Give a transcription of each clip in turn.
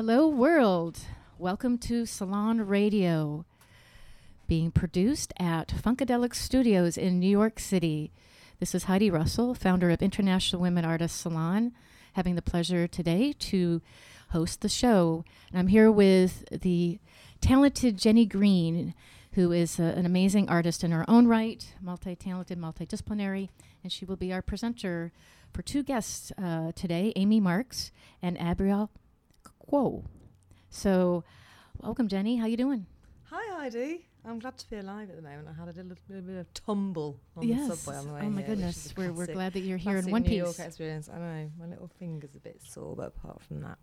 Hello, world. Welcome to Salon Radio, being produced at Funkadelic Studios in New York City. This is Heidi Russell, founder of International Women Artists Salon, having the pleasure today to host the show. And I'm here with the talented Jenny Green, who is an amazing artist in her own right, multi-talented, multidisciplinary, and she will be our presenter for two guests today, Amy Marks and Abrielle Quo. So, welcome, Jenny. How you doing? Hi, Heidi. I'm glad to be alive at the moment. I had a little bit of tumble on the subway on the way Oh, my here, goodness. We're glad that you're here in classic one New piece. York experience. I know. My little finger's a bit sore, but apart from that.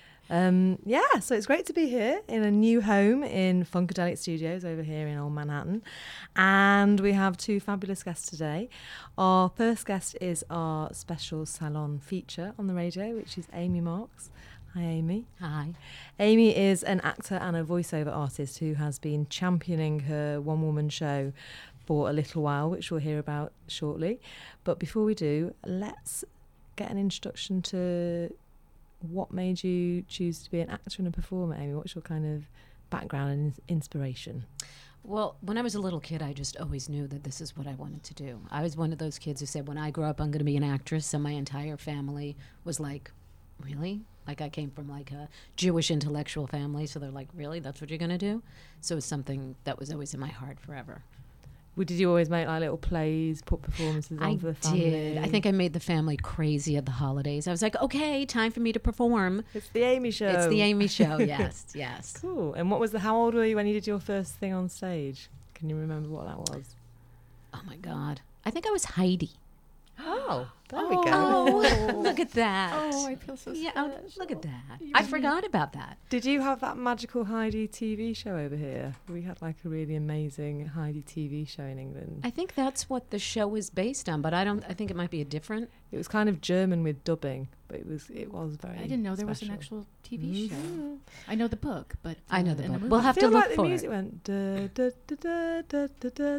So it's great to be here in a new home in Funkadelic Studios over here in Old Manhattan. And we have two fabulous guests today. Our first guest is our special salon feature on the radio, which is Amy Marks. Hi, Amy. Hi. Amy is an actor and a voiceover artist who has been championing her one-woman show for a little while, which we'll hear about shortly. But before we do, let's get an introduction to what made you choose to be an actor and a performer, Amy. What's your kind of background and inspiration? Well, when I was a little kid, I just always knew that this is what I wanted to do. I was one of those kids who said, when I grow up, I'm going to be an actress. And my entire family was like, really? Like, I came from like a Jewish intellectual family, so they're like, really? That's what you're going to do? So it's something that was always in my heart forever. Did you always make like little plays, put performances on for the family? I did. I think I made the family crazy at the holidays. I was like, okay, time for me to perform. It's the Amy Show. It's the Amy Show, yes. Cool. And how old were you when you did your first thing on stage? Can you remember what that was? Oh, my God. I think I was Heidi. Oh, there we go. Oh, look at that. Oh, I feel so Yeah, look at that. I forgot about that. Did you have that magical Heidi TV show over here? We had like a really amazing Heidi TV show in England. I think that's what the show was based on, but I think it might be a different. It was kind of German with dubbing, but it was very I didn't know there was an actual TV show. I know the book, but I know the and book. movie. We'll have I to feel look like for the music it. went da da da da da da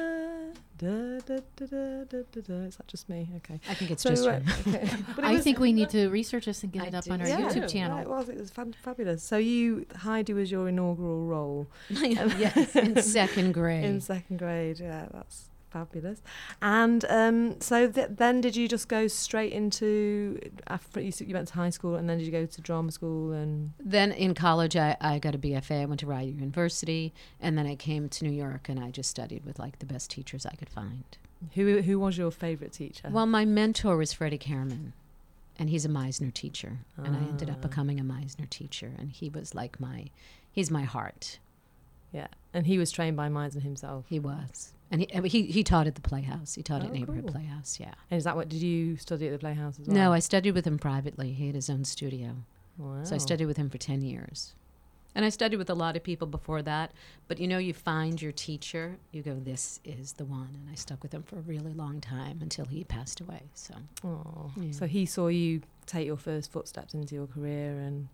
da da da da. Is that just me? Okay. I think it's just you. Okay. But it I was- think we need to research this and get I it up do. on our yeah, YouTube channel. It was fabulous. So Heidi was your inaugural role Yes, in second grade. in second grade. Yeah, that's fabulous. And then did you just go straight into, after you went to high school, and then did you go to drama school? And Then in college, I got a BFA. I went to Rider University, and then I came to New York, and I just studied with like the best teachers I could find. who was your favourite teacher? Well, my mentor was Freddie Kerman, and he's a Meisner teacher, and I ended up becoming a Meisner teacher, and he was like he's my heart. Yeah, and he was trained by Meisner himself. He was. And he taught at the Playhouse. He taught at Oh, Neighborhood cool. Playhouse, yeah. And is that what, did you study at the Playhouse as well? No, I studied with him privately. He had his own studio. Wow. So I studied with him for 10 years. And I studied with a lot of people before that. But, you find your teacher. You go, this is the one. And I stuck with him for a really long time until he passed away. So, Oh, yeah. so he saw you take your first footsteps into your career, and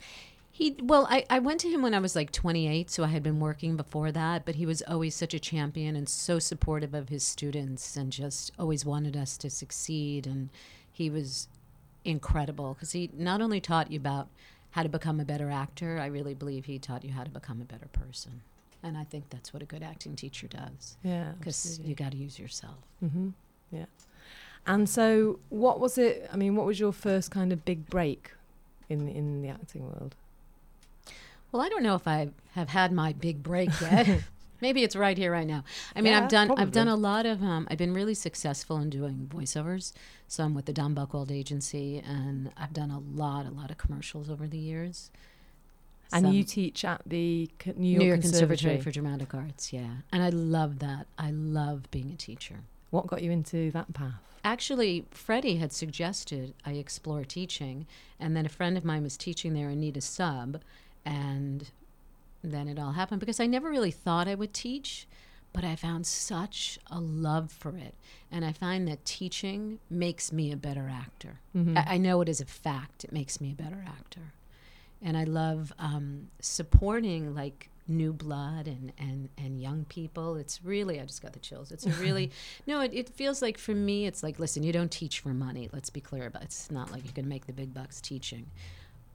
I went to him when I was like 28, so I had been working before that, but he was always such a champion and so supportive of his students and just always wanted us to succeed. And he was incredible because he not only taught you about how to become a better actor, I really believe he taught you how to become a better person. And I think that's what a good acting teacher does, yeah, because you got to use yourself. Mm-hmm. Yeah. And so, what was it? I mean, what was your first kind of big break in the acting world? Well, I don't know if I have had my big break yet. Maybe it's right here, right now. I mean, Yeah, I've done probably. a lot of. I've been really successful in doing voiceovers. So I'm with the Don Buchwald Agency, and I've done a lot of commercials over the years. And Some- you teach at the New New York York Conservatory Conservatory. for Dramatic Arts, yeah, and I love that. I love being a teacher. What got you into that path? Actually, Freddie had suggested I explore teaching, and then a friend of mine was teaching there and needed a sub, and then it all happened because I never really thought I would teach, but I found such a love for it, and I find that teaching makes me a better actor. Mm-hmm. I know it is a fact. It makes me a better actor, and I love supporting like new blood and young people. It's really, I just got the chills. It's a really, no, it feels like for me, it's like, listen, you don't teach for money. Let's be clear about it. It's not like you're going to make the big bucks teaching.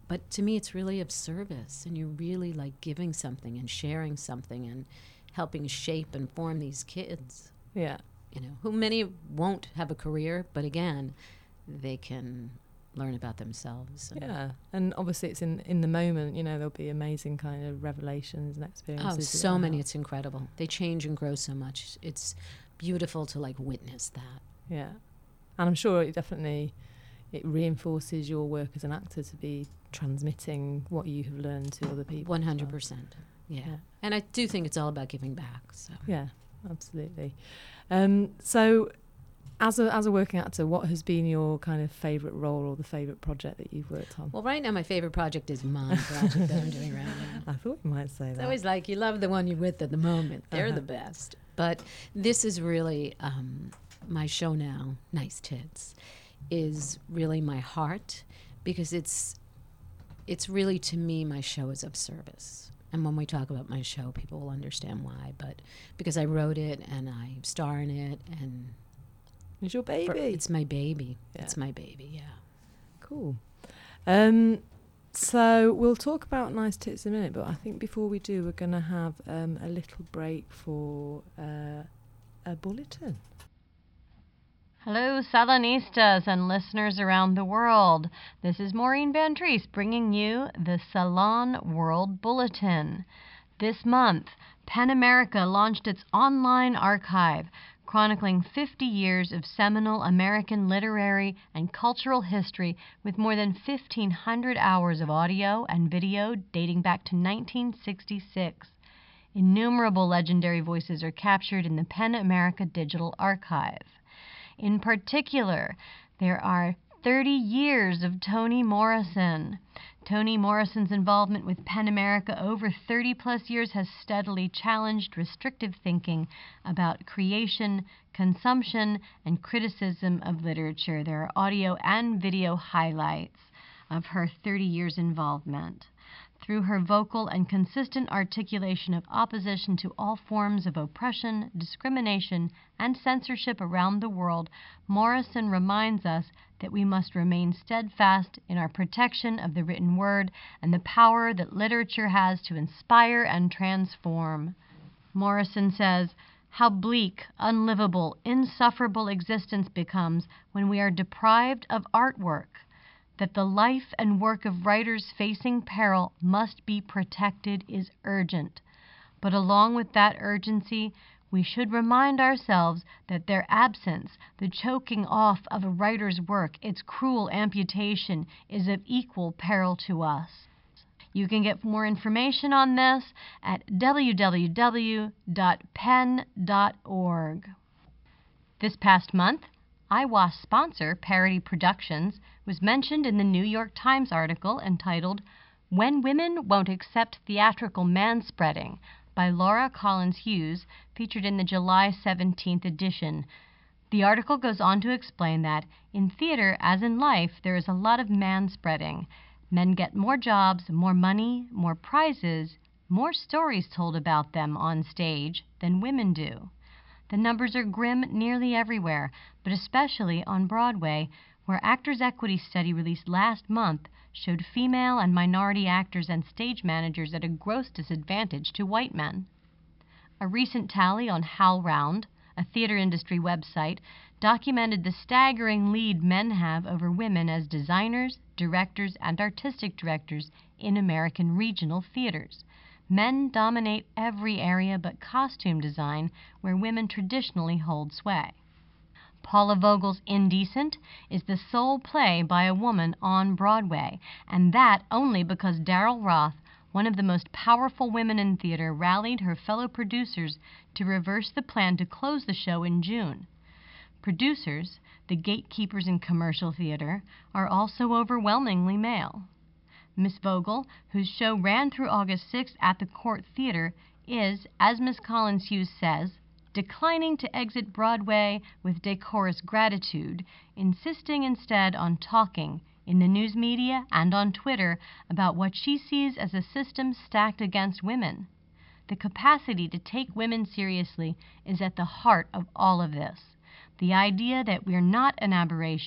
But to me, it's really of service, and you're really like giving something and sharing something and helping shape and form these kids. Yeah. You know, who many won't have a career, but again, they can learn about themselves. Yeah, and obviously it's in the moment, you know, there'll be amazing kind of revelations and experiences. Oh, so many, it's incredible. They change and grow so much. It's beautiful to like witness that. Yeah, and I'm sure it reinforces your work as an actor to be transmitting what you have learned to other people. 100%. Yeah. And I do think it's all about giving back. So yeah, absolutely. So as a working actor, what has been your kind of favourite role or the favourite project that you've worked on? Well, right now my favorite project is my project that I'm doing right now. I thought you might say that. It's always like you love the one you're with at the moment. They're the best. But this is really my show now, Nice Tits, is really my heart, because it's really, to me, my show is of service. And when we talk about my show, people will understand why. But because I wrote it and I star in it, and it's your baby. It's my baby. Yeah. It's my baby, yeah. Cool. So we'll talk about Nice Tits in a minute, but I think before we do, we're going to have a little break for a bulletin. Hello, Salonistas and listeners around the world. This is Maureen Van Dries bringing you the Salon World Bulletin. This month, PEN America launched its online archive, chronicling 50 years of seminal American literary and cultural history with more than 1,500 hours of audio and video dating back to 1966. Innumerable legendary voices are captured in the PEN America Digital Archive. In particular, there are 30 years of Toni Morrison. Toni Morrison's involvement with PEN America over 30-plus years has steadily challenged restrictive thinking about creation, consumption, and criticism of literature. There are audio and video highlights of her 30 years' involvement. Through her vocal and consistent articulation of opposition to all forms of oppression, discrimination, and censorship around the world, Morrison reminds us that we must remain steadfast in our protection of the written word and the power that literature has to inspire and transform. Morrison says, "How bleak, unlivable, insufferable existence becomes when we are deprived of artwork. That the life and work of writers facing peril must be protected is urgent. But along with that urgency, we should remind ourselves that their absence, the choking off of a writer's work, its cruel amputation, is of equal peril to us." You can get more information on this at www.pen.org. This past month, IWAS sponsor Parody Productions was mentioned in the New York Times article entitled "When Women Won't Accept Theatrical Manspreading" by Laura Collins Hughes, featured in the July 17th edition. The article goes on to explain that, in theater as in life, there is a lot of manspreading. Men get more jobs, more money, more prizes, more stories told about them on stage than women do. The numbers are grim nearly everywhere, but especially on Broadway, where Actors' Equity study released last month showed female and minority actors and stage managers at a gross disadvantage to white men. A recent tally on HowlRound, a theater industry website, documented the staggering lead men have over women as designers, directors, and artistic directors in American regional theaters. Men dominate every area but costume design, where women traditionally hold sway. Paula Vogel's Indecent is the sole play by a woman on Broadway, and that only because Daryl Roth, one of the most powerful women in theater, rallied her fellow producers to reverse the plan to close the show in June. Producers, the gatekeepers in commercial theater, are also overwhelmingly male. Miss Vogel, whose show ran through August 6th at the Court Theater, is, as Miss Collins Hughes says, declining to exit Broadway with decorous gratitude, insisting instead on talking, in the news media and on Twitter, about what she sees as a system stacked against women. The capacity to take women seriously is at the heart of all of this. The idea that we're not an aberration,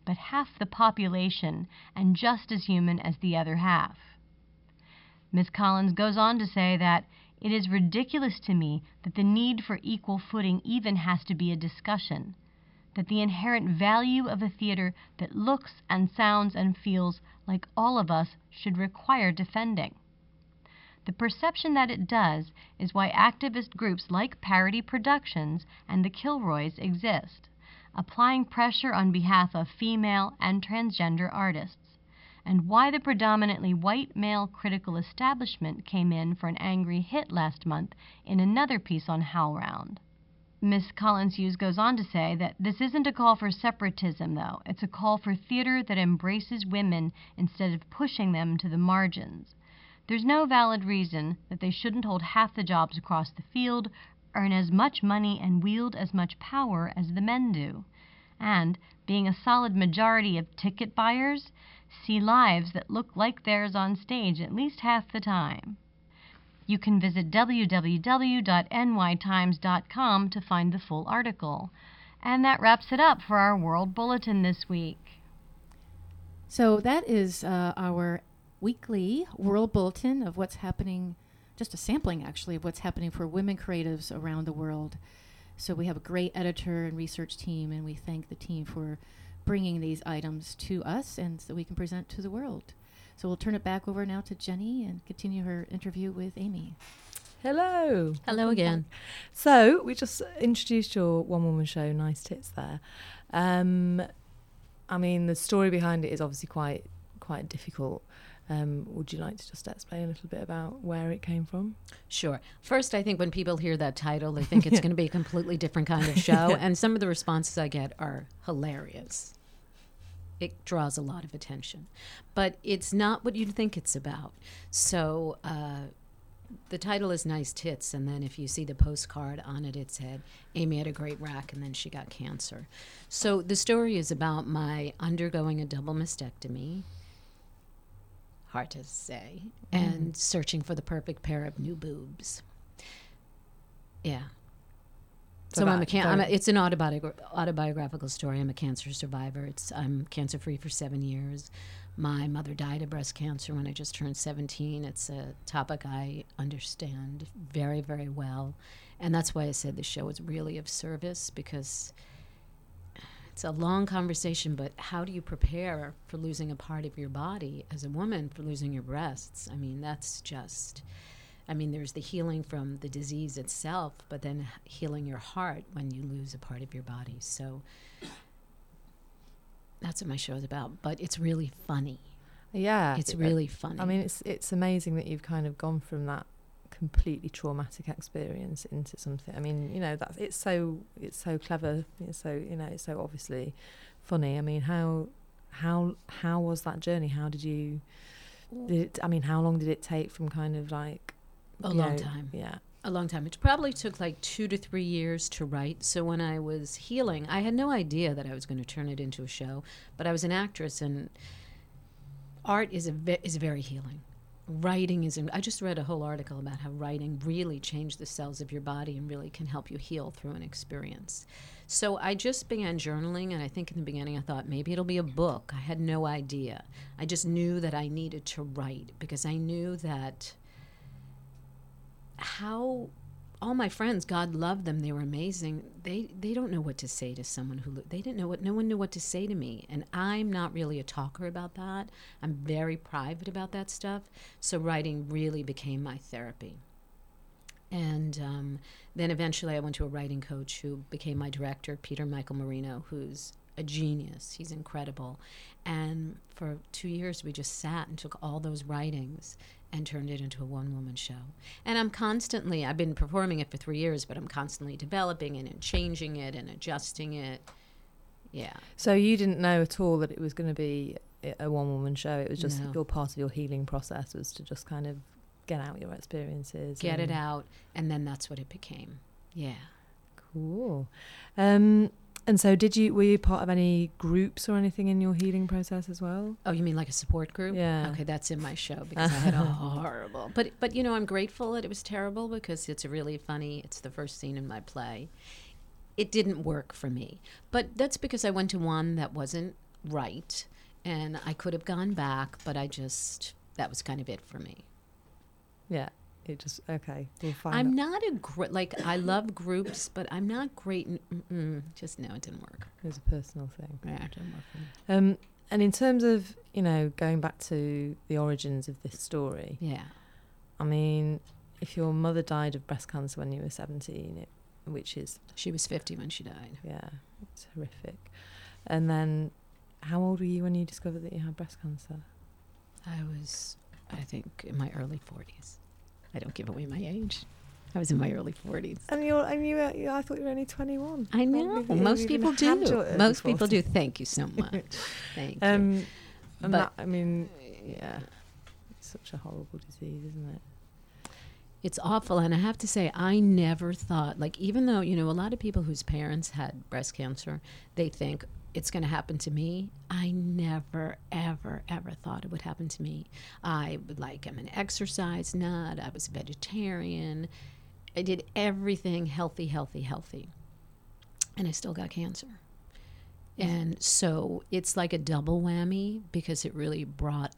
but half the population and just as human as the other half. Ms. Collins goes on to say that it is ridiculous to me that the need for equal footing even has to be a discussion, that the inherent value of a theater that looks and sounds and feels like all of us should require defending. The perception that it does is why activist groups like Parody Productions and the Kilroys exist, applying pressure on behalf of female and transgender artists, and why the predominantly white male critical establishment came in for an angry hit last month in another piece on HowlRound. Miss Collins Hughes goes on to say that this isn't a call for separatism, though. It's a call for theater that embraces women instead of pushing them to the margins. There's no valid reason that they shouldn't hold half the jobs across the field, earn as much money, and wield as much power as the men do. And, being a solid majority of ticket buyers, see lives that look like theirs on stage at least half the time. You can visit www.nytimes.com to find the full article. And that wraps it up for our World Bulletin this week. So that is our weekly World Bulletin of what's happening, just a sampling actually of what's happening for women creatives around the world. So we have a great editor and research team, and we thank the team for bringing these items to us and so we can present to the world. So we'll turn it back over now to Jenny and continue her interview with Amy. Hello. Hello again. So we just introduced your one-woman show, Nice Tits, there. I mean, the story behind it is obviously quite difficult. Would you like to just explain a little bit about where it came from? Sure. First, I think when people hear that title, they think it's going to be a completely different kind of show. And some of the responses I get are hilarious. It draws a lot of attention. But it's not what you'd think it's about. So the title is Nice Tits. And then if you see the postcard on it, it said, Amy had a great rack and then she got cancer. So the story is about my undergoing a double mastectomy. Hard to say, and searching for the perfect pair of new boobs. Yeah. So it's an autobiographical story. I'm a cancer survivor. I'm cancer-free for 7 years. My mother died of breast cancer when I just turned 17. It's a topic I understand very, very well. And that's why I said the show is really of service, because it's a long conversation, but how do you prepare for losing a part of your body as a woman, for losing your breasts? I mean, there's the healing from the disease itself, but then healing your heart when you lose a part of your body. So that's what my show is about, but it's really funny. Yeah. It's really funny. I mean, it's amazing that you've kind of gone from that completely traumatic experience into something. I mean, you know, it's so clever. It's so, you know, it's so obviously funny. I mean, how was that journey? How long did it take from kind of like a long time? Yeah. A long time. It probably took like 2 to 3 years to write. So when I was healing, I had no idea that I was going to turn it into a show, but I was an actress, and art is very healing. Writing is, I just read a whole article about how writing really changed the cells of your body and really can help you heal through an experience. So I just began journaling, and I think in the beginning I thought maybe it'll be a book. I had no idea. I just knew that I needed to write, because I knew that how all my friends, God loved them, they were amazing, they don't know what to say to someone who, no one knew what to say to me. And I'm not really a talker about that. I'm very private about that stuff. So writing really became my therapy. And then eventually I went to a writing coach who became my director, Peter Michael Marino, who's a genius. He's incredible. And for 2 years we just sat and took all those writings and turned it into a one-woman show. And I've been performing it for 3 years, but I'm constantly developing it and changing it and adjusting it. Yeah. So you didn't know at all that it was going to be a one-woman show? It was just No. your part of your healing process was to just kind of get out your experiences. Get it out, and then that's what it became. Yeah. Cool. And so were you part of any groups or anything in your healing process as well? Oh, you mean like a support group? Yeah. Okay, that's in my show, because I had a horrible. But you know, I'm grateful that it was terrible, because it's it's the first scene in my play. It didn't work for me. But that's because I went to one that wasn't right. And I could have gone back, but that was kind of it for me. Yeah. It just, okay, we'll find I'm out. not I love groups, but I'm not great just no, it didn't work. It was a personal thing. Yeah, it didn't work for me. And in terms of, going back to the origins of this story, Yeah. I mean, if your mother died of breast cancer when you were 17, which is... She was 50 when she died. Yeah, it's horrific. And then, how old were you when you discovered that you had breast cancer? I was, I think, in my early 40s. I don't give away my age. I was in my early 40s. And I thought you were only 21. I know. Most people do. Most people do. Thank you so much. Thank you. And But- that, I mean, yeah, it's such a horrible disease, isn't it? It's awful. And I have to say, I never thought, like, even though, a lot of people whose parents had breast cancer, they think it's going to happen to me. I never, ever, ever thought it would happen to me. I'm an exercise nut. I was vegetarian. I did everything healthy. And I still got cancer. And so it's like a double whammy because it really brought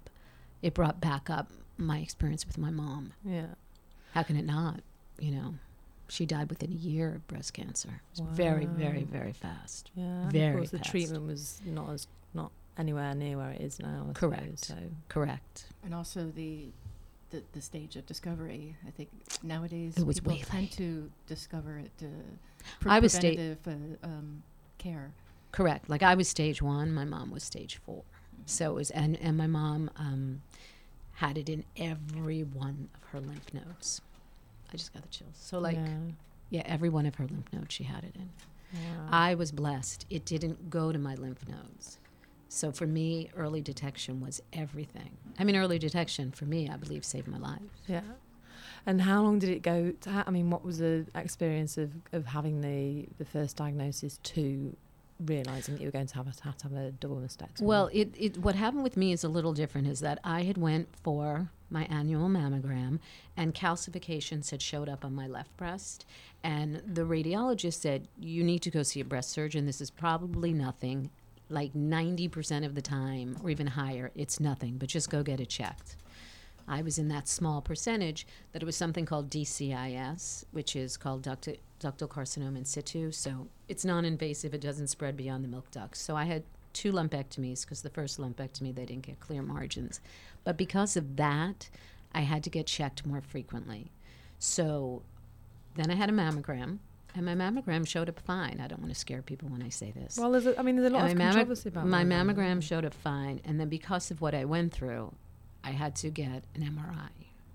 back up my experience with my mom. Yeah. How can it not? She died within a year of breast cancer. It was very, very, very fast. Yeah. And Very of course, the fast. treatment was not anywhere near where it is now. I Correct. suppose, so. Correct. And also the stage of discovery. I think nowadays It was people way tend late. to discover it for I was preventative care. Correct. Like I was stage 1, my mom was stage 4. So it was, and my mom had it in every one of her lymph nodes. I just got the chills. So yeah, every one of her lymph nodes she had it in. Wow. I was blessed. It didn't go to my lymph nodes. So for me, early detection was everything. I mean, early detection for me, I believe, saved my life. Yeah. And how long did it go to what was the experience of having the first diagnosis to realising that you were going to have a double mastectomy? Well, what happened with me is a little different, is that I had went for my annual mammogram and calcifications had showed up on my left breast. And the radiologist said, you need to go see a breast surgeon. This is probably nothing. Like 90% of the time, or even higher, it's nothing, but just go get it checked. I was in that small percentage that it was something called DCIS, which is called ductal carcinoma in situ. So it's non-invasive. It doesn't spread beyond the milk ducts. So I had 2 lumpectomies because the first lumpectomy, they didn't get clear margins. But because of that, I had to get checked more frequently. So then I had a mammogram, and my mammogram showed up fine. I don't want to scare people when I say this. Well, there's a lot of controversy about my mammogram showed up fine, and then because of what I went through, I had to get an MRI,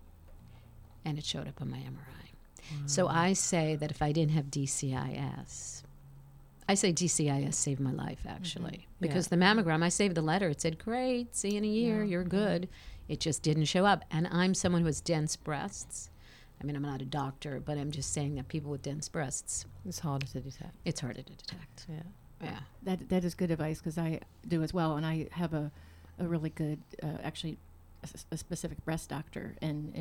and it showed up on my MRI. So I say that if I didn't have DCIS, I say DCIS saved my life, actually, because the mammogram, I saved the letter. It said, great, see you in a year, you're good. It just didn't show up. And I'm someone who has dense breasts. I mean, I'm not a doctor, but I'm just saying that people with dense breasts, It's harder to detect. it's harder to detect. Yeah. Yeah. That is good advice because I do as well, and I have a really good actually a specific breast doctor, and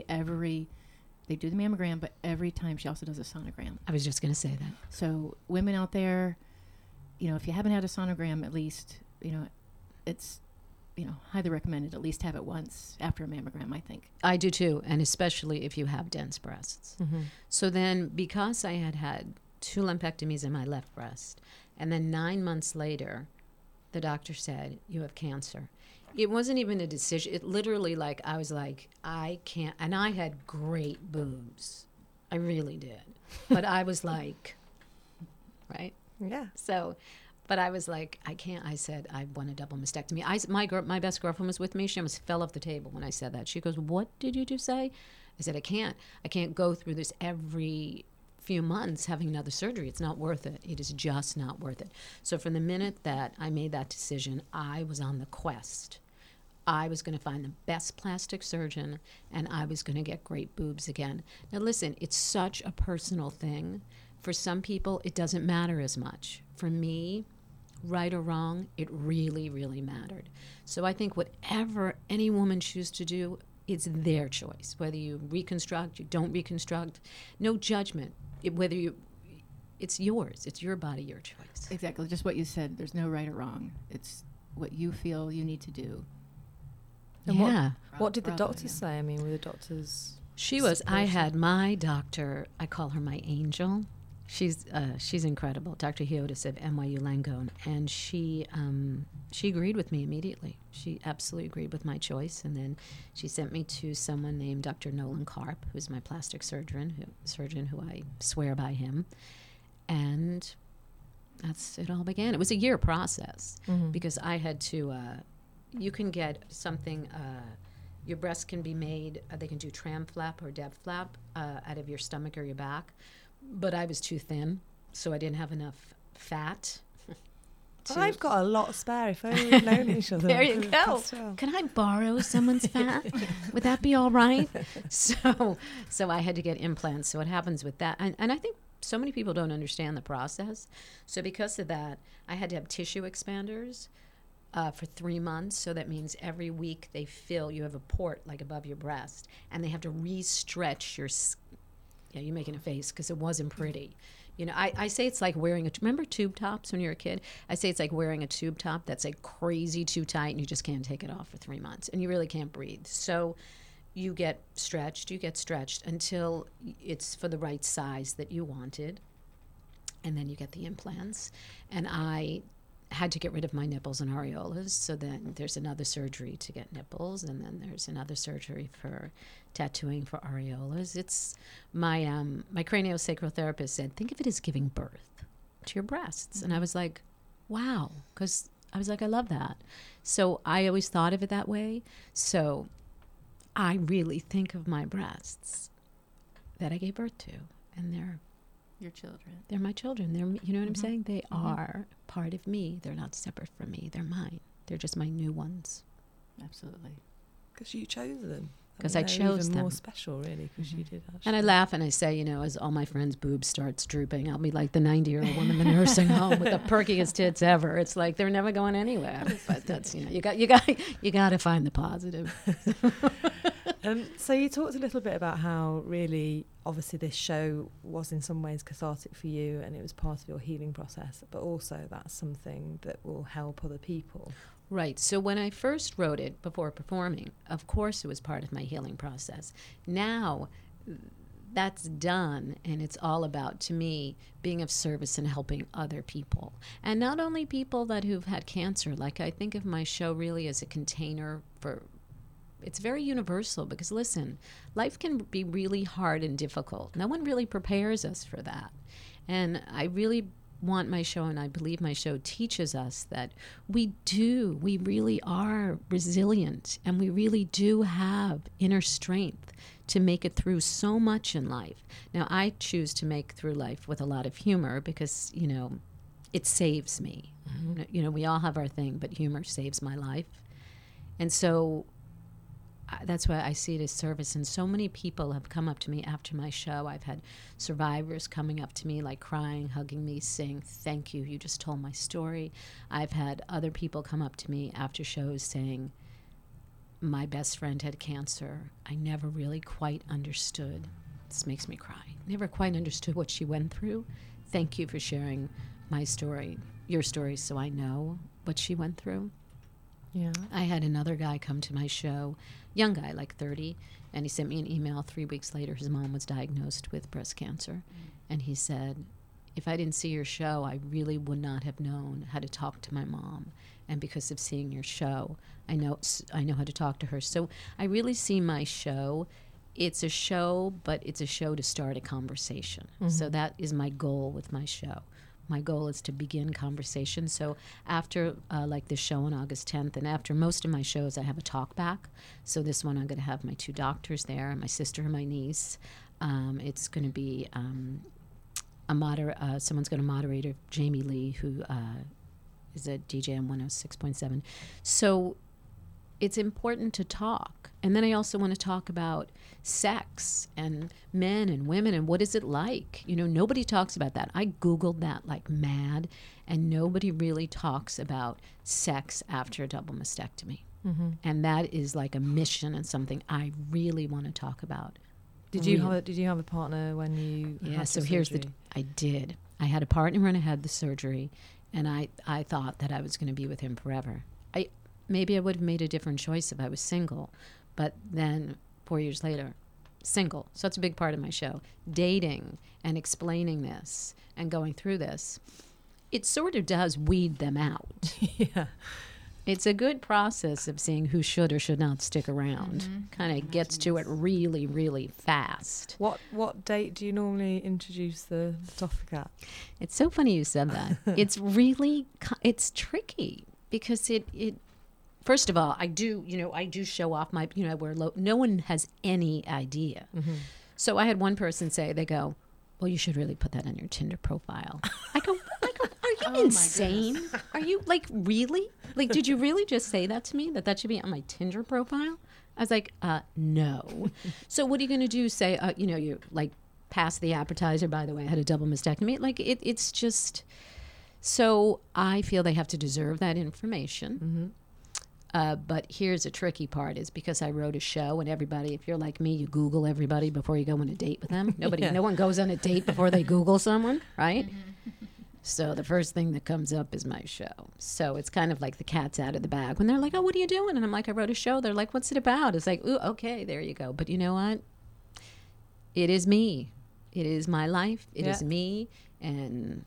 they do the mammogram, but every time she also does a sonogram. I was just going to say that. So women out there, if you haven't had a sonogram, at least it's highly recommended at least have it once after a mammogram, I think. I do too, and especially if you have dense breasts. Mm-hmm. So then, because I had 2 lumpectomies in my left breast, and then 9 months later, the doctor said, you have cancer. It wasn't even a decision. It literally, I was like, I can't. And I had great boobs. I really did. But I was like, right? Yeah. So, but I was like, I can't. I said, I want a double mastectomy. My best girlfriend was with me. She almost fell off the table when I said that. She goes, what did you just say? I said, I can't go through this every few months having another surgery. It's not worth it. It is just not worth it. So from the minute that I made that decision, I was on the quest. I was going to find the best plastic surgeon, and I was going to get great boobs again. Now listen, it's such a personal thing. For some people, it doesn't matter as much. For me, right or wrong, it really, really mattered. So I think whatever any woman chooses to do, it's their choice. Whether you reconstruct, you don't reconstruct, no judgment. Whether you it's yours. It's your body, your choice. Exactly, just what you said. There's no right or wrong. It's what you feel you need to do. And Yeah. What did the Bravo, doctors yeah. say? I mean, were the doctors... I had my doctor, I call her my angel. She's incredible, Dr. Hiotis of NYU Langone, and she agreed with me immediately. She absolutely agreed with my choice, and then she sent me to someone named Dr. Nolan Karp, who's my plastic surgeon who I swear by him, and that's it all began. It was a year process because I had to. You can get something. Your breasts can be made. They can do tram flap or deb flap out of your stomach or your back. But I was too thin, so I didn't have enough fat. I've got a lot spare if only we'd known each other. There you go. Can I borrow someone's fat? Would that be all right? So I had to get implants. So what happens with that? And I think so many people don't understand the process. So because of that, I had to have tissue expanders for 3 months. So that means every week they fill, you have a port like above your breast, and they have to re-stretch your Yeah, you're making a face because it wasn't pretty. You know, I say it's like wearing remember tube tops when you were a kid? I say it's like wearing a tube top that's like crazy too tight and you just can't take it off for 3 months and you really can't breathe. So you get stretched until it's for the right size that you wanted. And then you get the implants. And I had to get rid of my nipples and areolas. So then there's another surgery to get nipples, and then there's another surgery for tattooing for areolas. It's my craniosacral therapist said, think of it as giving birth to your breasts. And I was like, wow, because I was like, I love that. So I always thought of it that way. So I really think of my breasts that I gave birth to, and they're Your children. they're my children. You know what I'm saying? They are part of me. They're not separate from me. They're mine. They're just my new ones. Absolutely. Because you chose them. 'Cause I chose even them. more special, really, because you did actually. And I laugh and I say, you know, as all my friends' boobs starts drooping, I'll be like the 90-year-old woman in the nursing home with the perkiest tits ever. It's like they're never going anywhere. But that's, you know, you got to find the positive. So you talked a little bit about how really, obviously, this show was in some ways cathartic for you, and it was part of your healing process. But also, that's something that will help other people. Right. So when I first wrote it before performing, of course it was part of my healing process. Now that's done, and it's all about, to me, being of service and helping other people. And not only people who've had cancer. Like, I think of my show really as a container for, it's very universal, because listen, life can be really hard and difficult. No one really prepares us for that. And I really want my show, and I believe my show teaches us that we really are resilient, and we really do have inner strength to make it through so much in life. Now, I choose to make through life with a lot of humor because, you know, it saves me. You know, we all have our thing, but humor saves my life. And so that's why I see it as service. And so many people have come up to me after my show. I've had survivors coming up to me, like crying, hugging me, saying, thank you, you just told my story. I've had other people come up to me after shows saying, my best friend had cancer. I never really quite understood. This makes me cry. Never quite understood what she went through. Thank you for sharing my story, your story, so I know what she went through. Yeah. I had another guy come to my show, young guy, like 30, and he sent me an email 3 weeks later. His mom was diagnosed with breast cancer. And he said, if I didn't see your show, I really would not have known how to talk to my mom. And because of seeing your show, I know how to talk to her. So I really see my show. It's a show, but it's a show to start a conversation. So that is my goal with my show. My goal is to begin conversation. So after like this show on August 10th, and after most of my shows, I have a talk back. So this one, I'm going to have my 2 doctors there, my sister and my niece. It's going to be someone's going to moderate, Jamie Lee, who is a DJ on 106.7. So it's important to talk. And then I also want to talk about sex and men and women and what is it like? You know, nobody talks about that. I Googled that like mad, and nobody really talks about sex after a double mastectomy. And that is like a mission and something I really want to talk about. Did you have a partner when you? Yeah. had So the here's surgery? I did. I had a partner when I had the surgery, and I thought that I was going to be with him forever. Maybe I would have made a different choice if I was single, but then 4 years later, single. So it's a big part of my show. Dating and explaining this and going through this, it sort of does weed them out. Yeah. It's a good process of seeing who should or should not stick around. Kind of gets to it really, really fast. What date do you normally introduce the topic at? It's so funny you said that. It's tricky because it first of all, I do show off my, I wear no one has any idea. Mm-hmm. So I had one person say, they go, well, you should really put that on your Tinder profile. I go, are you insane? Are you really? Did you really just say that to me, that should be on my Tinder profile? I was like, no. So what are you going to do? Say, you pass the appetizer, by the way, I had a double mastectomy. It's just, so I feel they have to deserve that information. Mm-hmm. But here's a tricky part is because I wrote a show and everybody, if you're like me, you Google everybody before you go on a date with them. No one goes on a date before they Google someone, right? Mm-hmm. So the first thing that comes up is my show. So it's kind of like the cat's out of the bag. When they're like, oh, what are you doing? And I'm like, I wrote a show. They're like, what's it about? It's like, ooh, okay, there you go. But you know what? It is me. It is my life. It is me. And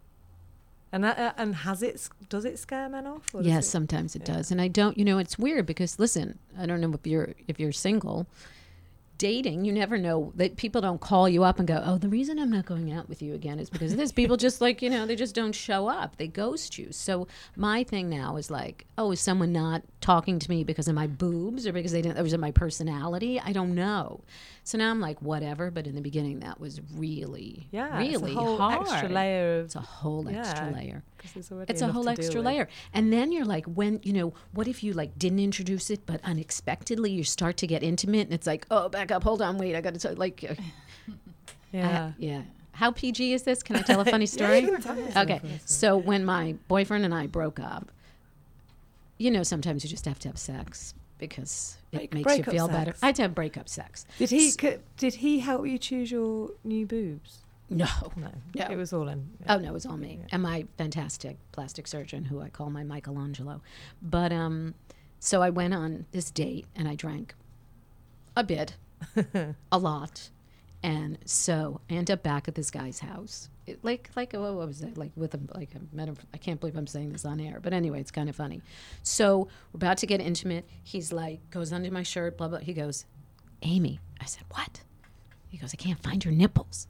does it scare men off? Yes, sometimes it does. And I don't, it's weird because listen, I don't know if you're single, dating, you never know that people don't call you up and go, oh, the reason I'm not going out with you again is because of this. People just they just don't show up. They ghost you. So my thing now is like, oh, is someone not talking to me because of my boobs or because it was my personality? I don't know. So now I'm like, whatever. But in the beginning, that was really it's a whole hard. Extra layer of, it's a whole extra layer. It's a whole extra layer. And then you're like, what if you didn't introduce it, but unexpectedly you start to get intimate and it's like, oh, back up, hold on, wait, I got to tell yeah. How PG is this? Can I tell a funny story? Okay. So when my boyfriend and I broke up, sometimes you just have to have sex because it makes you feel better. I had to have breakup sex. Did he help you choose your new boobs? No. It was all him. Yeah. Oh, no, it was all me. Yeah. And my fantastic plastic surgeon, who I call my Michelangelo. But so I went on this date, and I drank a bit, a lot. And so I end up back at this guy's house. What was it? With him, I met him. I can't believe I'm saying this on air. But anyway, it's kind of funny. So we're about to get intimate. He's goes under my shirt, blah, blah. He goes, Amy. I said, what? He goes, I can't find your nipples.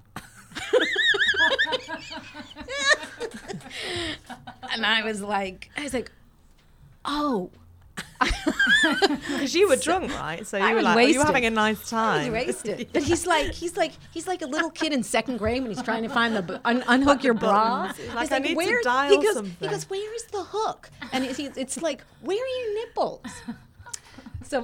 And I was like, oh. Because you were drunk, right? So you were like, you were having a nice time. I was wasted. But he's like a little kid in second grade when he's trying to find the unhook your bra. I need to dial something. He goes, where is the hook? And it's like, where are your nipples? So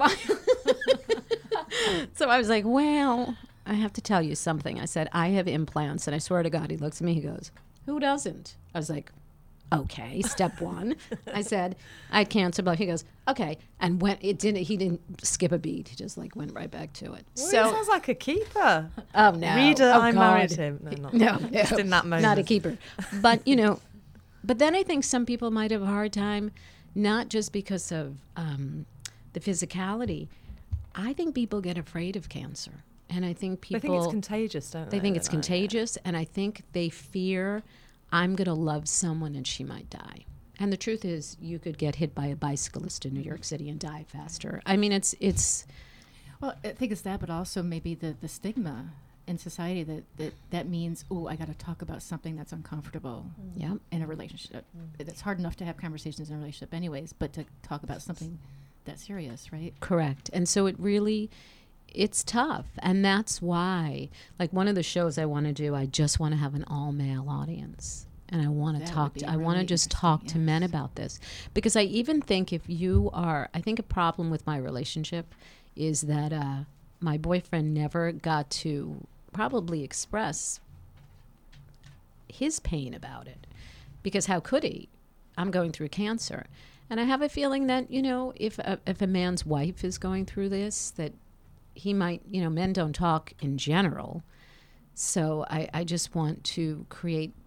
I was like, well, I have to tell you something. I said, I have implants. And I swear to God, he looks at me, he goes, who doesn't? I was like, okay, step one. I said, I had cancer, but he goes, okay. And he didn't skip a beat. He just went right back to it. Well, he sounds like a keeper. Oh, no. Reader, I married him. No, just in that moment. Not a keeper. But, but then I think some people might have a hard time, not just because of the physicality. I think people get afraid of cancer. And I think people... They think it's contagious, don't they? They think it's contagious, and I think they fear, I'm going to love someone and she might die. And the truth is, you could get hit by a bicyclist in New York City and die faster. I mean, it's... Well, I think it's that, but also maybe the stigma in society that means, I got to talk about something that's uncomfortable in a relationship. It's hard enough to have conversations in a relationship anyways, but to talk about something that's serious, right? Correct. And so it's tough. And that's why, one of the shows I want to do, I just want to have an all-male audience. And I want to talk to men about this. Because I even think I think a problem with my relationship is that my boyfriend never got to probably express his pain about it. Because how could he? I'm going through cancer. And I have a feeling that, if a man's wife is going through this, that he might, men don't talk in general. So I just want to create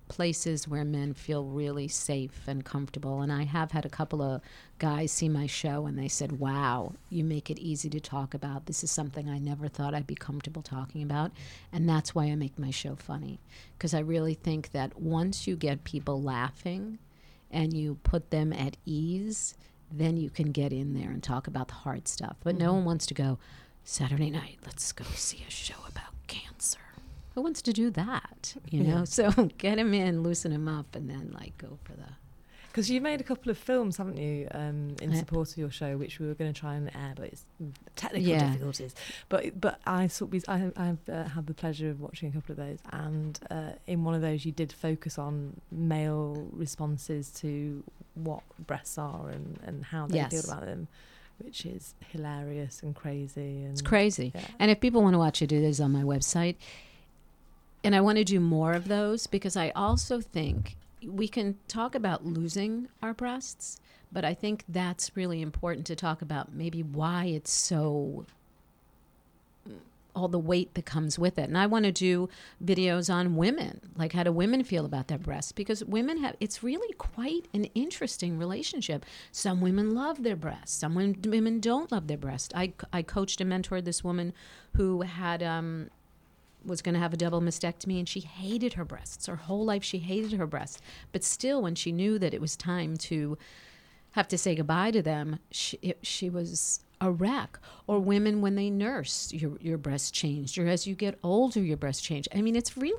places where men feel really safe and comfortable. And I have had a couple of guys see my show and they said, wow, you make it easy to talk about. This is something I never thought I'd be comfortable talking about. And that's why I make my show funny. Because I really think that once you get people laughing and you put them at ease, then you can get in there and talk about the hard stuff. But no one wants to go, Saturday night, let's go see a show about cancer. Who wants to do that? You know, so get him in, loosen him up, and then like go for the. Because you made a couple of films, haven't you, in support of your show, which we were going to try and air, but it's technical difficulties. But I've had the pleasure of watching a couple of those, and in one of those you did focus on male responses to what breasts are and how they feel about them, which is hilarious and crazy. And it's crazy. Yeah. And if people want to watch it, it is on my website. And I want to do more of those because I also think we can talk about losing our breasts, but I think that's really important to talk about maybe why it's so, all the weight that comes with it. And I want to do videos on women, like how do women feel about their breasts? Because women have, it's really quite an interesting relationship. Some women love their breasts. Some women don't love their breasts. I coached and mentored this woman who had, was going to have a double mastectomy, and she hated her breasts. Her whole life she hated her breasts. But still, when she knew that it was time to have to say goodbye to them, she was a wreck. Or women, when they nurse, your breasts changed. Or as you get older, your breasts change. I mean, we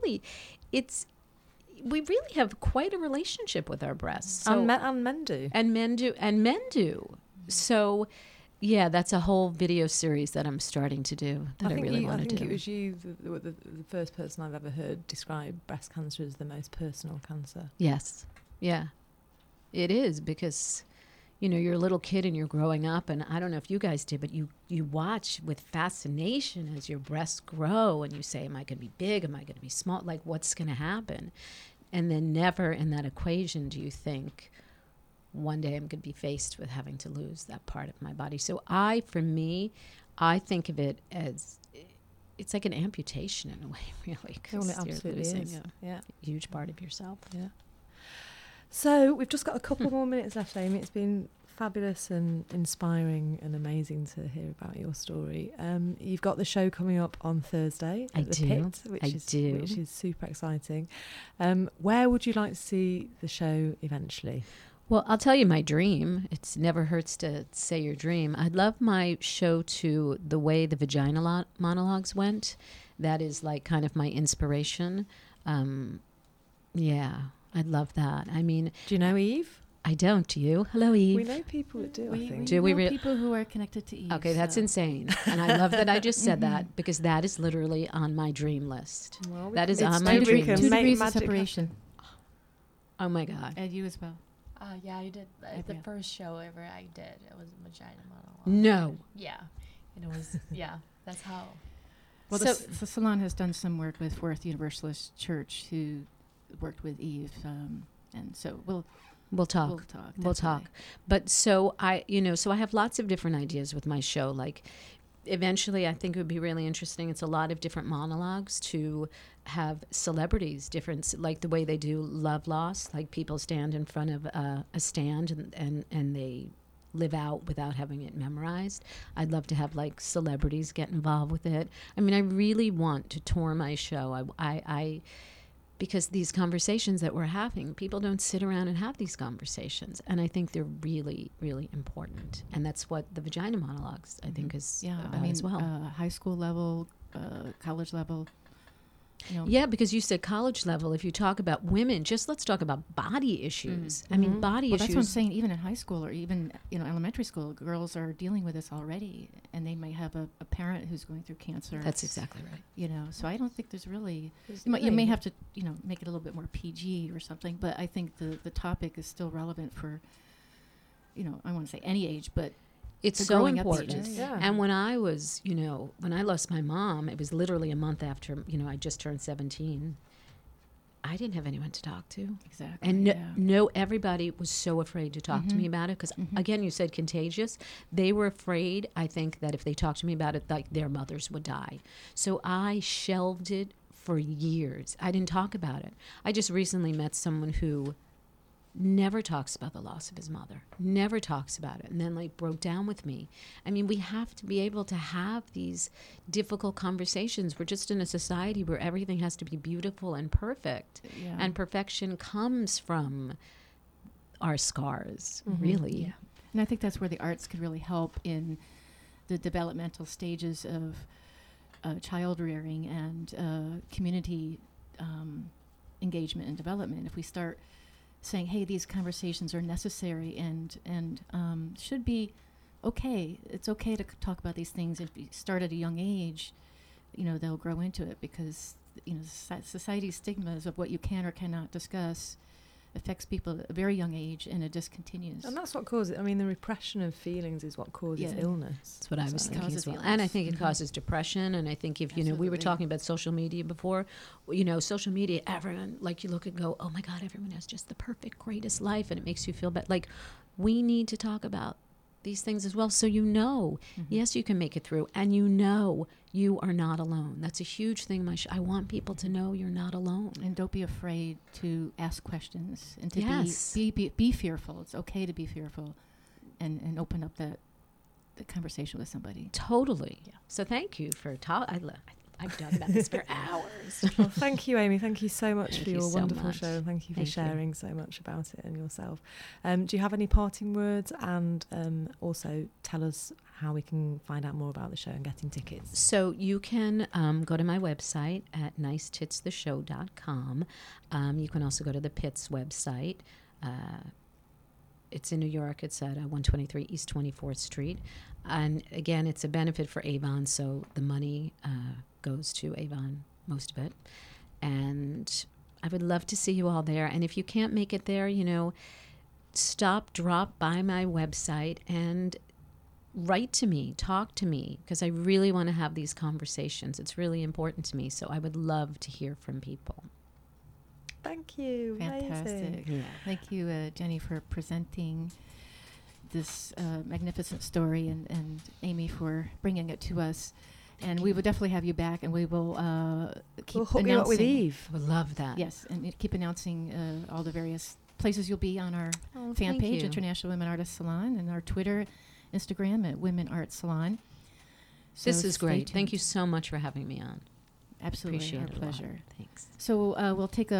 really have quite a relationship with our breasts. So, and men do. And men do. So... yeah, that's a whole video series that I'm starting to do that I really want to do. I think it was you, the first person I've ever heard describe breast cancer as the most personal cancer. Yes. Yeah. It is because, you know, you're a little kid and you're growing up, and I don't know if you guys did, but you watch with fascination as your breasts grow and you say, am I going to be big? Am I going to be small? Like, what's going to happen? And then never in that equation do you think, one day I'm going to be faced with having to lose that part of my body. So for me, I think of it as, it's like an amputation in a way, really. Well, it absolutely is. A huge part of yourself. Yeah. So we've just got a couple more minutes left, Amy. It's been fabulous and inspiring and amazing to hear about your story. You've got the show coming up on Thursday at the Pit, which is super exciting. Where would you like to see the show eventually? Well, I'll tell you my dream. It never hurts to say your dream. I'd love my show to the way the vagina monologues went. That is like kind of my inspiration. Yeah, I'd love that. I mean... Do you know Eve? I don't. Do you? Hello, Eve. We know people that do, I think. Do we know people who are connected to Eve. Okay, that's insane. And I love that I just said that because that is literally on my dream list. Well, that is on my dream list. 2 degrees of separation. Oh, my God. And you as well. Yeah, I did. The first show ever I did, it was a vagina monologue. No. Yeah. And it was, that's how. Well, the salon has done some work with Fourth Universalist Church, who worked with Eve. And so we'll talk. We'll talk. But so I have lots of different ideas with my show. Like, eventually, I think it would be really interesting. It's a lot of different monologues to have celebrities, different, like the way they do Love Lost, like people stand in front of a stand and they live out without having it memorized. I'd love to have like celebrities get involved with it. I mean, I really want to tour my show. I because these conversations that we're having, people don't sit around and have these conversations. And I think they're really, really important. And that's what the vagina monologues, I think, is about as well. High school level, college level. You know. Yeah, because you said college level. If you talk about women, let's talk about body issues. I mean, body issues. That's what I'm saying. Even in high school or even elementary school, girls are dealing with this already, and they might have a parent who's going through cancer. That's exactly right. So I don't think there's really. You may have to make it a little bit more PG or something, but I think the topic is still relevant for. I want to say any age, but. It's so important. Yeah. And when I was, when I lost my mom, it was literally a month after, I just turned 17. I didn't have anyone to talk to. Exactly. And everybody was so afraid to talk to me about it because, again, you said contagious. They were afraid, I think, that if they talked to me about it, like their mothers would die. So I shelved it for years. I didn't talk about it. I just recently met someone who never talks about the loss of his mother, never talks about it, and then like broke down with me. I mean, we have to be able to have these difficult conversations. We're just in a society where everything has to be beautiful and perfect. Yeah. And perfection comes from our scars, Mm-hmm. really. Yeah. And I think that's where the arts could really help in the developmental stages of child rearing and community engagement and development. If we start saying, hey, these conversations are necessary and should be okay. It's okay to talk about these things. If you start at a young age, you know, they'll grow into it because, you know, society's stigmas of what you can or cannot discuss affects people at a very young age, and it just continues. And that's what causes, I mean, the repression of feelings is what causes Yeah. illness. That's what I was So- thinking Causes as well. illness. And I think it causes depression. And I think if, you know, we were Absolutely. talking about social media before, you know, social media, everyone, like you look and go, oh my God, everyone has just the perfect, greatest life. And it makes you feel bad. Like, we need to talk about these things as well. So, you know, yes, you can make it through. And you know, you are not alone. That's a huge thing. I want people to know you're not alone. And don't be afraid to ask questions and to Yes. be fearful. It's okay to be fearful and open up the conversation with somebody. Totally. Yeah. So thank you for I've talked about this for hours. Well, thank you, Amy. Thank you so much Thank for you your so wonderful much. show, and thank you for Thank you. sharing so much about it and yourself. Do you have any parting words? And also tell us how we can find out more about the show and getting tickets. So you can go to my website at nicetitstheshow.com. You can also go to the Pits website. It's in New York. It's at 123 East 24th Street. And again, it's a benefit for Avon, so the money goes to Avon, most of it. And I would love to see you all there. And if you can't make it there, you know, drop by my website and write to me, talk to me, because I really want to have these conversations. It's really important to me. So I would love to hear from people. Thank you. Fantastic. Amazing. Yeah. Thank you, Jenny, for presenting this magnificent story, and Amy for bringing it to us. And we will definitely have you back, and we will keep We'll hook announcing. you up with Eve. I would love that. Yes, and keep announcing all the various places you'll be on our Oh, fan thank page, you. International Women Artists Salon, and our Twitter, Instagram at Women Art Salon. So This is stay great. Thank tuned. you so much for having me on. Absolutely, Appreciate our it a lot. pleasure. Thanks. So we'll take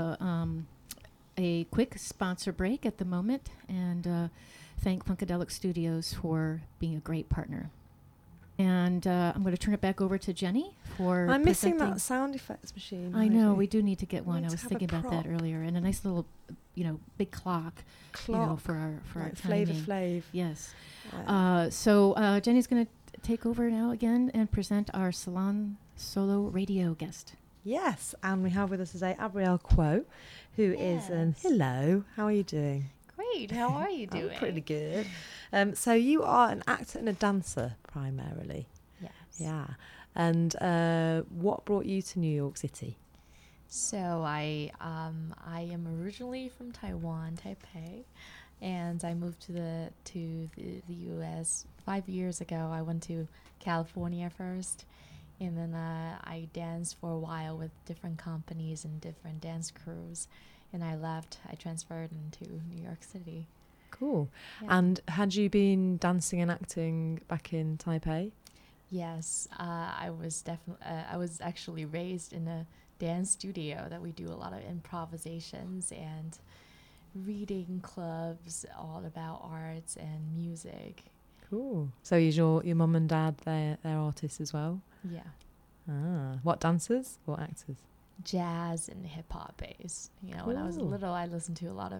a quick sponsor break at the moment, and thank Funkadelic Studios for being a great partner. And I'm going to turn it back over to Jenny for I'm missing presenting- that sound effects machine. I know, Heidi. we do need to get We one. need I to was have thinking a about that prop. earlier, and a nice little, big clock, Clock. for our Like Flavor timing. Flav. Yes. Yeah. So Jenny's going to take over now again and present our Salon Solo Radio guest. Yes, and we have with us today Abrielle Quo, who is Yes. hello. How are you doing? Great. How are you doing? I'm pretty good. So you are an actor and a dancer primarily. Yes. Yeah. And what brought you to New York City? So I am originally from Taiwan, Taipei, and I moved to the U.S. 5 years ago. I went to California first, and then I danced for a while with different companies and different dance crews, and I left. I transferred into New York City. Cool. Yeah. And had you been dancing and acting back in Taipei? Yes, I was actually raised in a dance studio that we do a lot of improvisations and reading clubs all about arts and music. Cool. So is your mum and dad, they're artists as well? Yeah, Ah. What dancers or actors? jazz and hip hop based. You know, when I was Cool. little, I listened to a lot of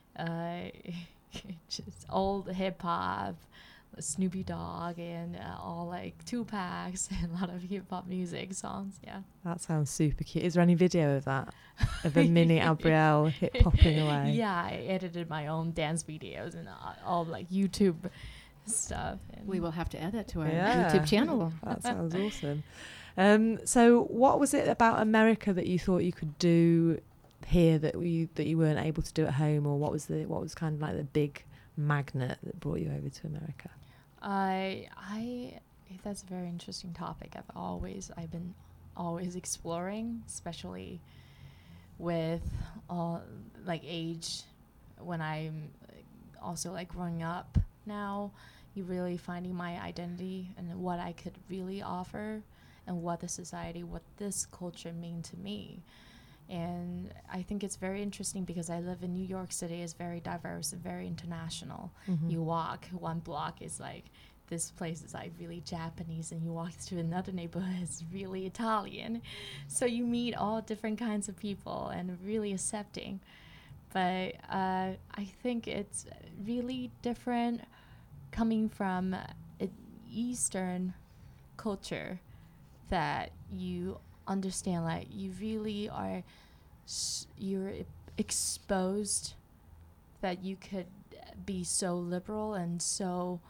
just old hip hop, Snoopy Dogg, and all like Tupacs and a lot of hip hop music songs. Yeah. That sounds super cute. Is there any video of that? Of a mini Abrielle hip hopping away? Yeah, I edited my own dance videos and all like YouTube stuff. And We will have to add that to our Yeah. YouTube channel. That sounds awesome. So what was it about America that you thought you could do here that you weren't able to do at home, or what was kind of like the big magnet that brought you over to America? that's a very interesting topic. I've been always exploring, especially with all like age when I'm also like growing up now. You really finding my identity and what I could really offer and what the society, what this culture mean to me. And I think it's very interesting because I live in New York City. It's very diverse and very international. You walk one block is like, this place is like really Japanese, and you walk to another neighborhood, it's really Italian. So you meet all different kinds of people and really accepting. But I think it's really different coming from an Eastern culture that you understand, like you really are, you're exposed that you could be so liberal and so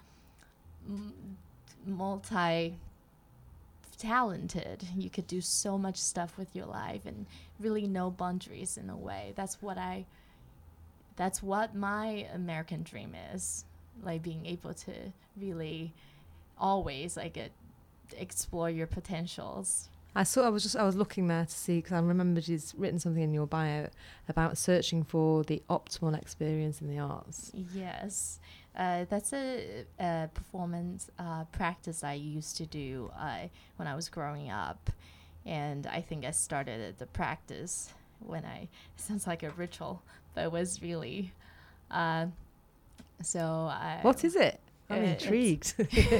multi-talented. You could do so much stuff with your life and really no boundaries in a way. That's what my American dream is, like being able to really always like explore your potentials. I was looking there to see, because I remembered you'd written something in your bio about searching for the optimal experience in the arts. Yes, that's a performance practice I used to do when I was growing up, and I think I started the practice when it sounds like a ritual, but it was really what is it? I'm intrigued.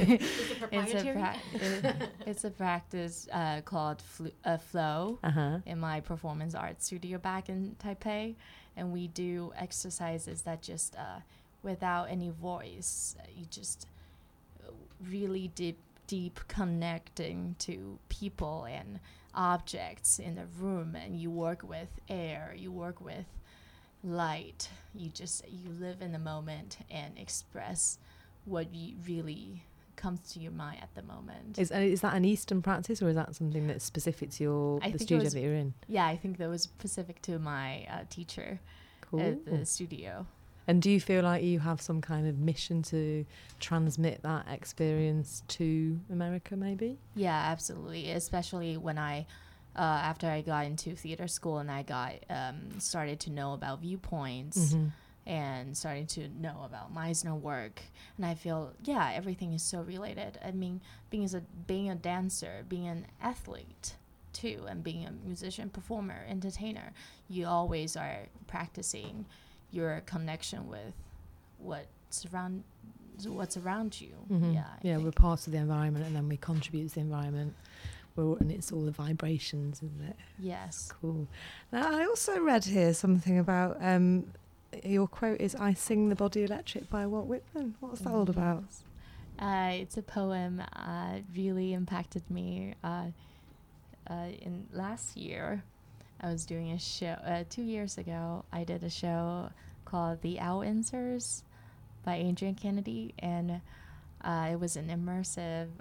It's a practice called Flow in my performance art studio back in Taipei. And we do exercises that just, without any voice, you just really deep connecting to people and objects in the room. And you work with air, you work with light. You live in the moment and express what you really comes to your mind at the moment. Is that an Eastern practice, or is that something that's specific to the studio that you're in? Yeah, I think that was specific to my teacher at the studio. And do you feel like you have some kind of mission to transmit that experience to America, maybe? Yeah, absolutely. Especially when after I got into theater school and I got started to know about viewpoints. And starting to know about Meisner work, and I feel everything is so related. I mean, being a dancer, being an athlete too, and being a musician, performer, entertainer, you always are practicing your connection with what's around you. We're part of the environment, and then we contribute to the environment. And it's all the vibrations, isn't it? Yes. Cool. Now, I also read here something about. Your quote is, "I sing the body electric" by Walt Whitman. What's that all about? It's a poem really impacted me. In last year, I was doing a show. 2 years ago, I did a show called The Owl Answers by Adrian Kennedy, and it was an immersive,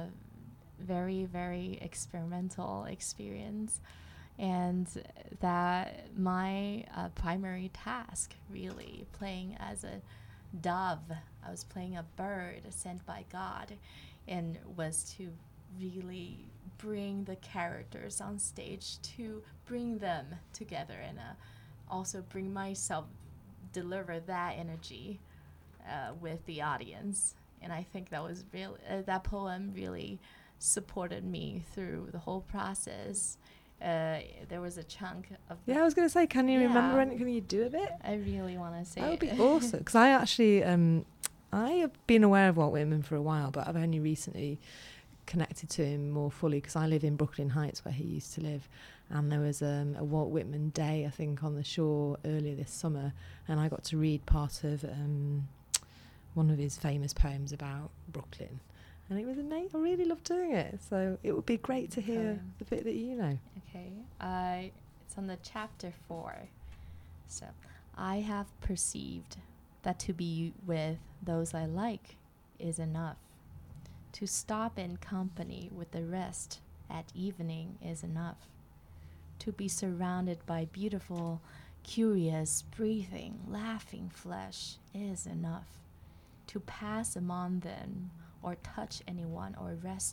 very, very experimental experience. And that my primary task, really, playing as a dove, I was playing a bird sent by God, and was to really bring the characters on stage, to bring them together, and also bring myself, deliver that energy with the audience. And I think that was really, that poem really supported me through the whole process. There was a chunk of... Yeah, I was going to say, can you remember anything? Can you do a bit? I really want to say that would be awesome. Because I actually, I have been aware of Walt Whitman for a while, but I've only recently connected to him more fully because I live in Brooklyn Heights, where he used to live. And there was a Walt Whitman Day, I think, on the shore earlier this summer. And I got to read part of one of his famous poems about Brooklyn. And it was amazing. I really loved doing it. So it would be great to hear the bit that you know. Okay. It's on the chapter 4. So, I have perceived that to be with those I like is enough. To stop in company with the rest at evening is enough. To be surrounded by beautiful, curious, breathing, laughing flesh is enough. To pass among them or touch anyone or rest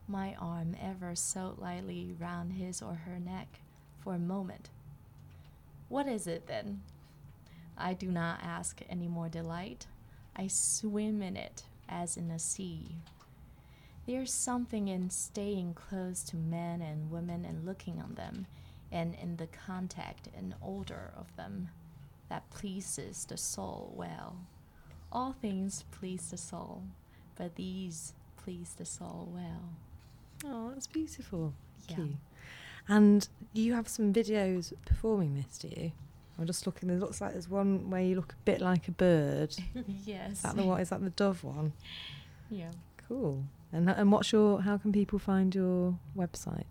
my arm ever so lightly round his or her neck for a moment. What is it then? I do not ask any more delight. I swim in it as in a sea. There's something in staying close to men and women and looking on them, and in the contact and odor of them, that pleases the soul well. All things please the soul, but these please the soul well. Oh, that's beautiful. Thank Yeah. you. And you have some videos performing this, do you? I'm just looking. It looks like there's one where you look a bit like a bird. Yes. Is that the one? Is that the dove one? Yeah. Cool. And what's your? How can people find your website?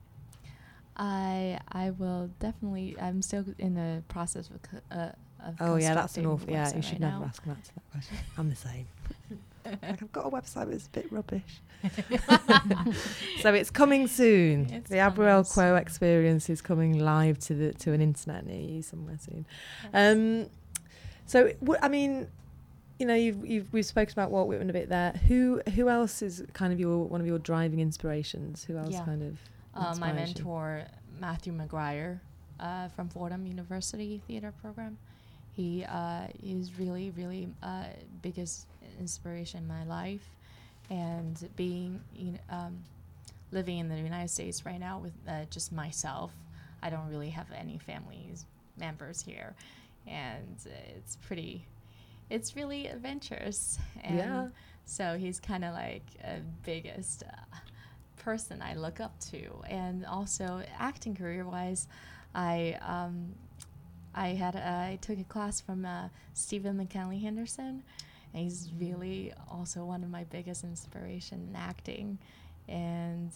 I will definitely. I'm still in the process of Oh yeah, that's an constructing awful. the Yeah, website you should right never now. ask that to that question. I'm the same. Like, I've got a website, but it's a bit rubbish. So it's coming soon. It's The Aberel coming Quo soon. experience is coming live to an internet near you somewhere soon. Yes. So I mean, you know, we've spoken about Walt Whitman a bit there. Who else is kind of one of your driving inspirations? Who else Yeah. kind of My inspires you? mentor, Matthew McGuire, from Fordham University Theater Program. He is really, really biggest inspiration in my life, and being living in the United States right now with just myself. I don't really have any family members here, and it's really adventurous. And Yeah. so he's kind of like a biggest person I look up to. And also acting career wise, I took a class from Stephen McKinley Henderson, and he's really also one of my biggest inspiration in acting. And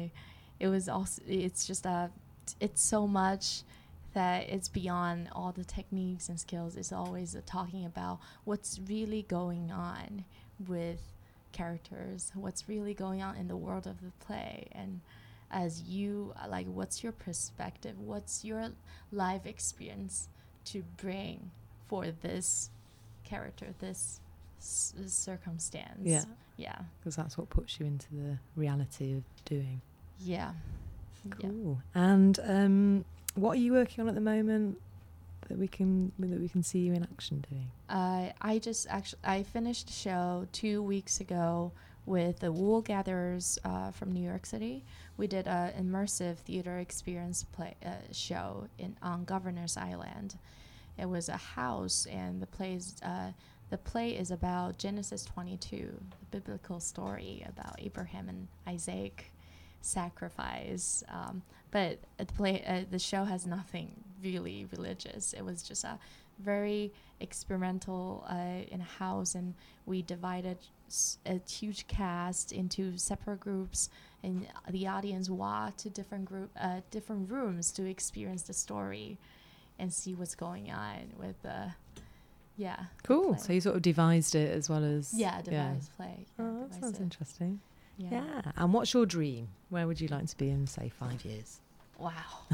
it's so much that it's beyond all the techniques and skills. It's always talking about what's really going on with characters, what's really going on in the world of the play, and as you like, what's your perspective, what's your life experience to bring for this character, this circumstance. Yeah. Because that's what puts you into the reality of doing. Yeah. Cool. And what are you working on at the moment that we can see you in action doing? I finished a show 2 weeks ago with the Wool Gatherers from New York City. We did an immersive theater experience show on Governor's Island. It was a house, and the play is about Genesis 22, the biblical story about Abraham and Isaac sacrifice. But the show has nothing really religious. It was just a very experimental in a house, and we divided a huge cast into separate groups, and the audience walked to different rooms to experience the story and see what's going on with the Cool. play. So you sort of devised it as well as devised play. Oh, that sounds interesting. Yeah. Yeah. And what's your dream? Where would you like to be in, say, 5 years? Wow.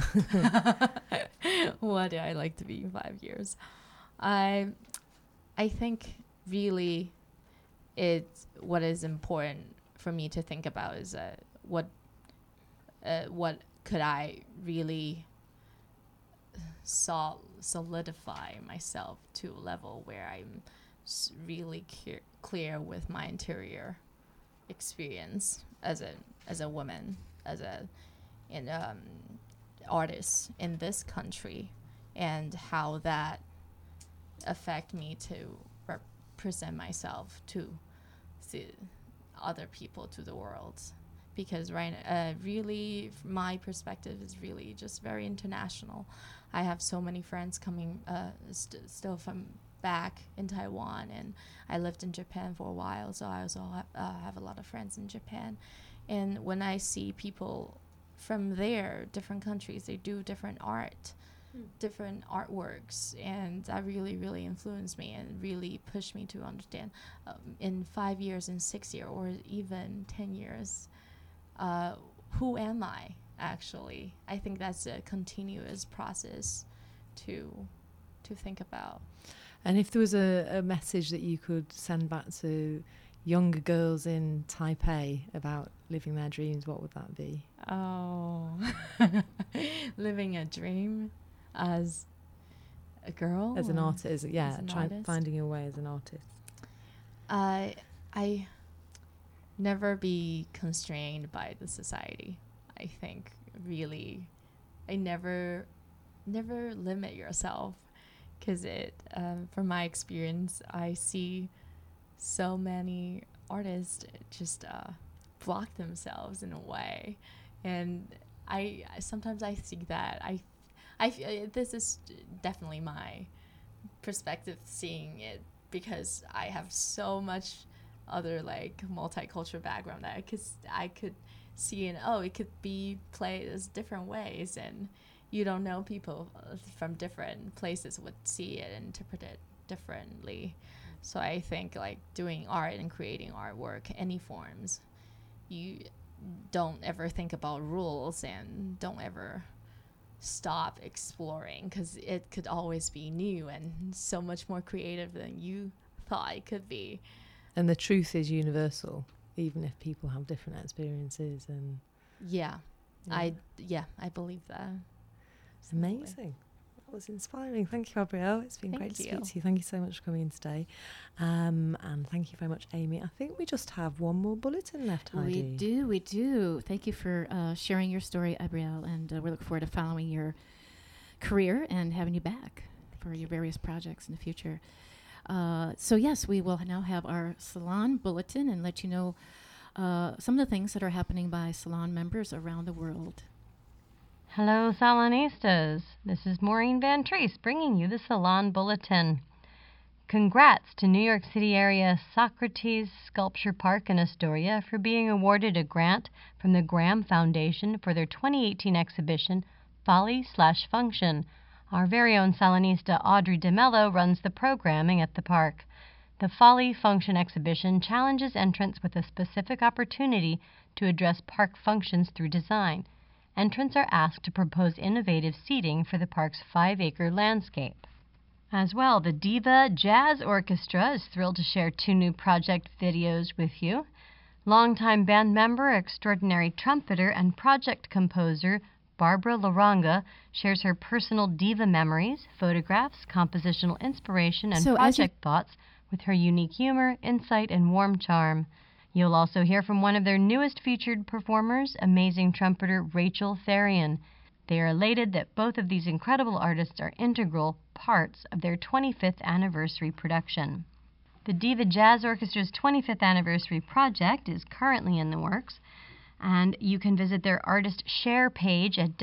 What do I like to be in 5 years? I think really what is important for me to think about is what could I really solidify myself to a level where I'm really clear with my interior experience as a woman, as an artist in this country, and how that affect me to represent myself to other people, to the world. Because really my perspective is really just very international. I have so many friends coming still from back in Taiwan, and I lived in Japan for a while, so I also have a lot of friends in Japan. And when I see people from there, different countries, they do different different artworks, and that really, really influenced me and really pushed me to understand in 5 years, in 6 years, or even 10 years, who am I actually? I think that's a continuous process to think about. And if there was a message that you could send back to younger girls in Taipei about living their dreams, what would that be? Oh, living a dream as a girl, As an artist, as an artist? Finding your way as an artist. I never be constrained by the society. I think really, I never limit yourself, because from my experience, I see so many artists just block themselves in a way, and I sometimes I see that this is definitely my perspective seeing it, because I have so much other like multicultural background that I could see, and it could be played as different ways, and you don't know, people from different places would see it and interpret it differently. So I think like doing art and creating artwork, any forms, you don't ever think about rules and don't ever stop exploring, because it could always be new and so much more creative than you thought it could be. And the truth is universal, even if people have different experiences. And I believe that. Amazing. That was inspiring. Thank you, Abrielle. It's been great to speak to you. Thank you so much for coming in today. And thank you very much, Amy. I think we just have one more bulletin left, Heidi. We do. Thank you for sharing your story, Abrielle, and we look forward to following your career and having you back for your various projects in the future. So yes, we will now have our Salon Bulletin and let you know some of the things that are happening by Salon members around the world. Hello, Salonistas. This is Maureen Van Treese bringing you the Salon Bulletin. Congrats to New York City area Socrates Sculpture Park in Astoria for being awarded a grant from the Graham Foundation for their 2018 exhibition, Folly/Function. Our very own Salonista Audrey DeMello runs the programming at the park. The Folly/Function exhibition challenges entrants with a specific opportunity to address park functions through design. Entrants are asked to propose innovative seating for the park's 5-acre landscape. As well, the Diva Jazz Orchestra is thrilled to share 2 new project videos with you. Longtime band member, extraordinary trumpeter, and project composer Barbara Laranga shares her personal diva memories, photographs, compositional inspiration, and project thoughts with her unique humor, insight, and warm charm. You'll also hear from one of their newest featured performers, amazing trumpeter Rachel Therian. They are elated that both of these incredible artists are integral parts of their 25th anniversary production. The Diva Jazz Orchestra's 25th anniversary project is currently in the works, and you can visit their Artist Share page at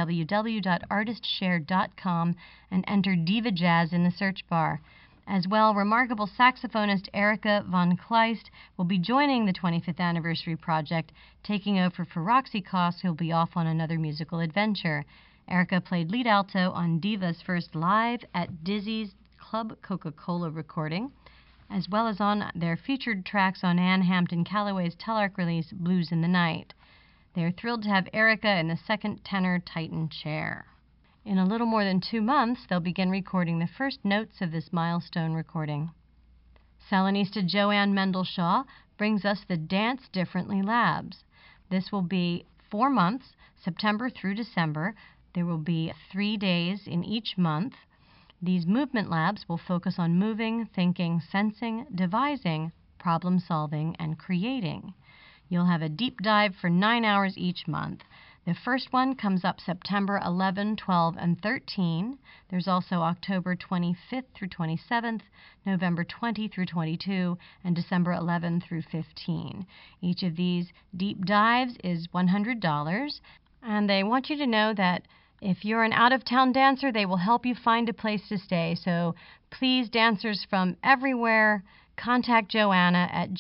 www.artistshare.com and enter Diva Jazz in the search bar. As well, remarkable saxophonist Erica von Kleist will be joining the 25th anniversary project, taking over for Roxy Koss, who will be off on another musical adventure. Erica played lead alto on Diva's first live at Dizzy's Club Coca-Cola recording, as well as on their featured tracks on Ann Hampton Calloway's Telarc release, Blues in the Night. They are thrilled to have Erica in the second tenor Titan chair. In a little more than 2 months, they'll begin recording the first notes of this milestone recording. Salonista Joanne Mendelshaw brings us the Dance Differently Labs. This will be 4 months, September through December. There will be 3 days in each month. These movement labs will focus on moving, thinking, sensing, devising, problem-solving, and creating. You'll have a deep dive for 9 hours each month. The first one comes up September 11, 12, and 13. There's also October 25th through 27th, November 20 through 22, and December 11 through 15. Each of these deep dives is $100, and they want you to know that if you're an out-of-town dancer, they will help you find a place to stay. So please, dancers from everywhere, contact Joanna at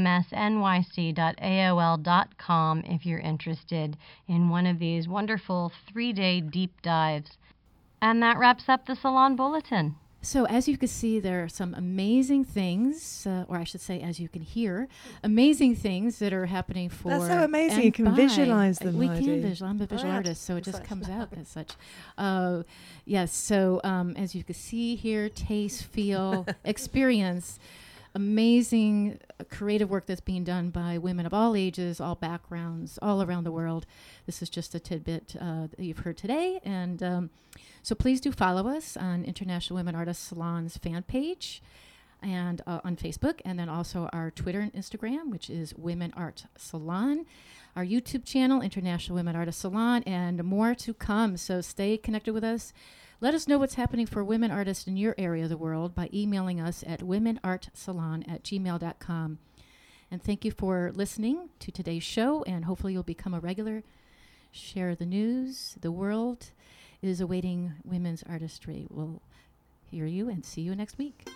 jmsnyc.aol.com if you're interested in one of these wonderful 3-day deep dives. And that wraps up the Salon Bulletin. So as you can see, there are some amazing things, or I should say, as you can hear, amazing things that are happening for... That's so amazing. You can visualize them, We Heidi. can visualize. I'm a visual artist, so it just comes out as such. Yes, so as you can see, hear, taste, feel, experience, amazing creative work that's being done by women of all ages, all backgrounds, all around the world. This is just a tidbit that you've heard today. And so please do follow us on International Women Artists Salon's fan page and on Facebook, and then also our Twitter and Instagram, which is Women Art Salon, our YouTube channel, International Women Artists Salon, and more to come. So stay connected with us. Let us know what's happening for women artists in your area of the world by emailing us at womenartsalon@gmail.com. And thank you for listening to today's show, and hopefully you'll become a regular. Share the news. The world is awaiting women's artistry. We'll hear you and see you next week.